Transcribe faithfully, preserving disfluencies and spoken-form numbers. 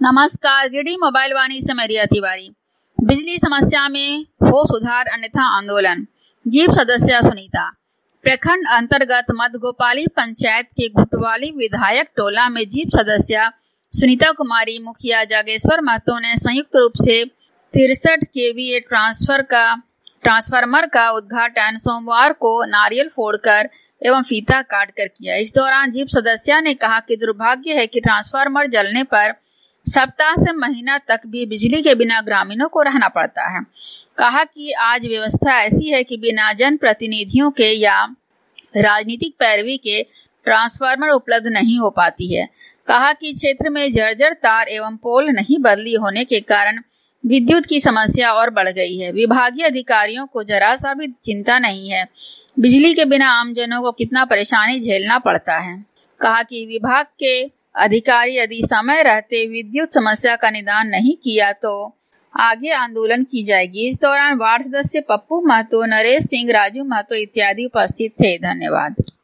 नमस्कार, गिरडी मोबाइल वाणी से मैं रिया तिवारी। बिजली समस्या में हो सुधार अन्यथा आंदोलन। जीप सदस्य सुनीता। प्रखंड अंतर्गत मधगोपाली पंचायत के घुटवाली विधायक टोला में जीप सदस्य सुनीता कुमारी मुखिया जागेश्वर महतो ने संयुक्त रूप से तिरसठ केवीए ट्रांसफर का ट्रांसफार्मर का उद्घाटन सोमवार को नारियल फोड़कर एवं फीता काटकर किया। इस दौरान जीप सदस्य ने कहा कि दुर्भाग्य है कि ट्रांसफार्मर जलने पर सप्ताह से महीना तक भी बिजली के बिना ग्रामीणों को रहना पड़ता है। कहा कि आज व्यवस्था ऐसी है कि बिना जनप्रतिनिधियों के या राजनीतिक पैरवी के ट्रांसफार्मर उपलब्ध नहीं हो पाती है। कहा कि क्षेत्र में जर्जर तार एवं पोल नहीं बदली होने के कारण विद्युत की समस्या और बढ़ गई है। विभागीय अधिकारियों को जरा सा भी चिंता नहीं है बिजली के बिना आमजनों को कितना परेशानी झेलना पड़ता है। कहा कि विभाग के अधिकारी यदि समय रहते विद्युत समस्या का निदान नहीं किया तो आगे आंदोलन की जाएगी। इस दौरान वार्ड सदस्य पप्पू महतो, नरेश सिंह, राजू महतो इत्यादि उपस्थित थे। धन्यवाद।